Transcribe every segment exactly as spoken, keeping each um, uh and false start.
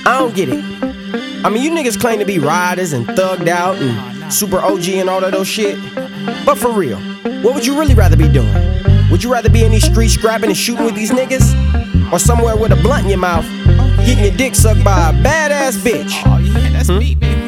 I don't get it. I mean, you niggas claim to be riders and thugged out and super O G and all of those shit. But for real, what would you really rather be doing? Would you rather be in these streets scrapping and shooting with these niggas? Or somewhere with a blunt in your mouth, getting your dick sucked by a badass bitch? Oh yeah, that's hmm? me, baby.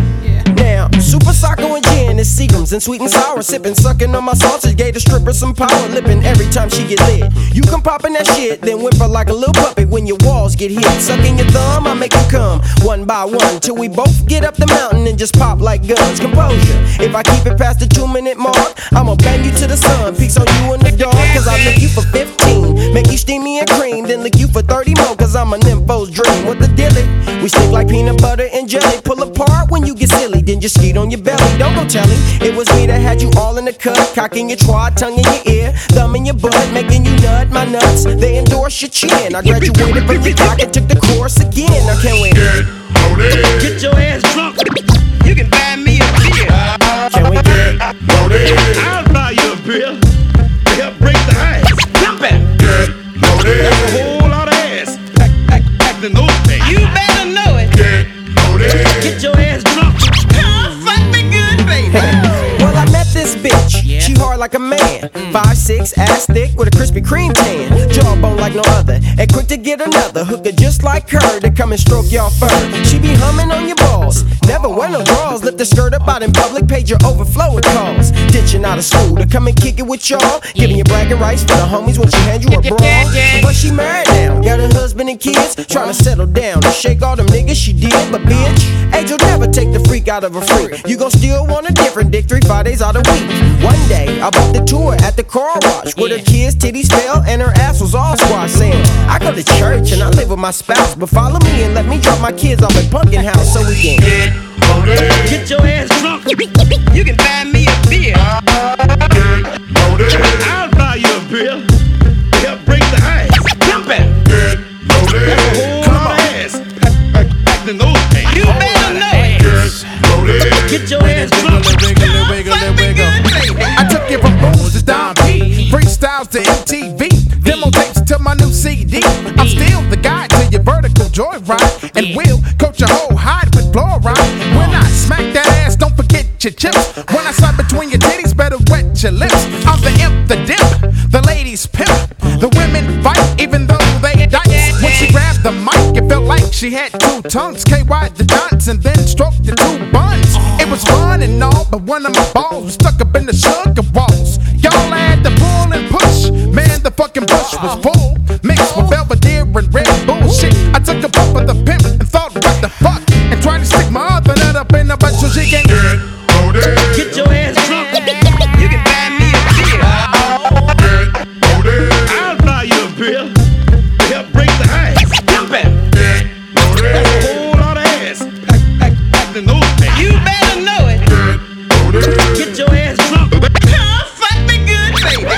Now, Super Socko and gin is Seagrams and sweet and sour. Sipping, sucking on my sausage, gave the stripper some power. Lipping every time she get lit. You come popping that shit, then whimper like a little puppet when your walls get hit. Sucking your thumb, I make you come one by one till we both get up the mountain and just pop like guns. Composure, if I keep it past the two minute mark, I'ma bang you to the sun. Peace on you in the dark, cause I lick you for fifteen. Make you steamy and cream, then lick you for thirty more, cause I'm a nympho's dream. What the dilly? We stick like peanut butter and jelly. Pull apart when you get silly, then just skeet on your belly. Don't go telling, it was me that had you all in the cut. Cocking your twat, tongue in your ear, thumb in your butt, making you nut my nuts. They endorse your chin. I graduated from your cock and took the course again. I can't wait. Get loaded. Get your ass drunk. You can buy me a beer. Can we get Loaded. I'll buy you a beer to help break the ice. Jump it. Get loaded. That's a whole lot of ass. Act, act, acting those things. You better know it. Get loaded. Get your ass drunk. Fuck me good, baby. Well, I met this bitch. Yeah. She hard like a man. Five six, ass thick with a Krispy Kreme tan. Jawbone like no other, and quick to get another hooker just like her to come and stroke y'all fur. She be humming on your balls. Never wear no drawers. Lift the skirt up out in public, page your overflow with calls. Ditching out of school to come and kick it with y'all. Giving you bragging rights for the homies when she hand you a bra. But she married now, got a husband and kids. Trying to settle down and shake all them niggas she did. But bitch, age will never take the freak out of a freak. You gon' still want a different dick three Fridays out a week. One day, I bought the tour at the car wash where her kids' titties fell and her ass was all squashed. Saying, I go to church and I live with my spouse, but follow me and let me drop my kids off at Pumpkin House so we can Get loaded. Get your ass drunk. You can buy me a beer. Get loaded. I'll buy you a beer to help break the ice. Jump it. Get loaded. That's a whole lot of ass. Act, act, acting those things. You better know it. Get loaded. Get your ass drunk. Fuck me good, baby. I took it from Booms to Don P, freestyles to M T V, demo tapes to my new C D. I'm still the guy to your vertical joyride, and will coach your whole hide with fluoride. When I smack that ass, don't forget your chips. When I slide between your titties, better wet your lips. I'm the imp, the dip, the ladies pimp. The women fight even though they dice. When she grabbed the mic, it felt like she had two tongues. K Y the dots and then stroked the two buns. It was fun and all, but one of my balls was stuck up in the sugar walls. Y'all had to pull and push. Man, the fucking bush was full, mixed with Belvedere and Red Bull shit. I took a puff of the pimp and thought, what the fuck? And tried to stick my other nut up in a butt so she can Get loaded. Get your ass drunk. You can buy me a beer. Get loaded. I'll buy you a beer to help break the ice. Jump it. Get loaded. That's a whole lot of ass. Act, act, acting those things. You better know it. Get loaded. Get your ass drunk. Fuck me good, baby.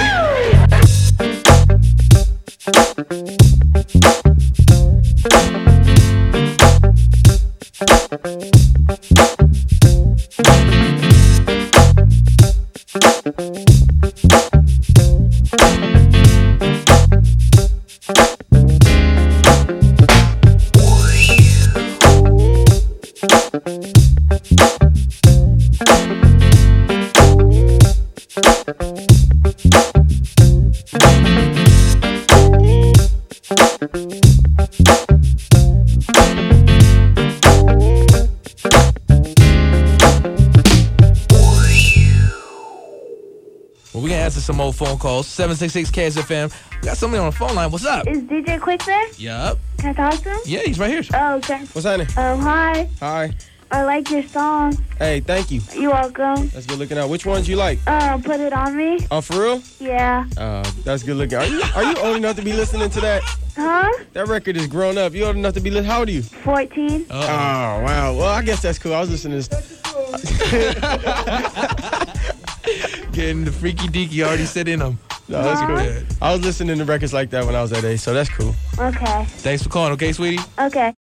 Well, we can answer some more phone calls. seven six six K S F M. We got somebody on the phone line. What's up? Is D J Quick there? Yup. Can I talk to him? Yeah, he's right here. Oh, okay. What's happening? Um, hi. Hi. I like your song. Hey, thank you. You're welcome. That's good looking out. Which ones you like? Uh, put it on me. Oh, for real? Yeah. Uh, that's good looking. Are you are you old enough to be listening to that? Huh? That record is grown up. You old enough to be listening? How old are you? fourteen. Oh, wow. Well, I guess that's cool. I was listening to this. Getting the freaky deaky already set in him. No, that's Huh? cool. I was listening to records like that when I was that age, so that's cool. Okay. Thanks for calling, okay, sweetie? Okay.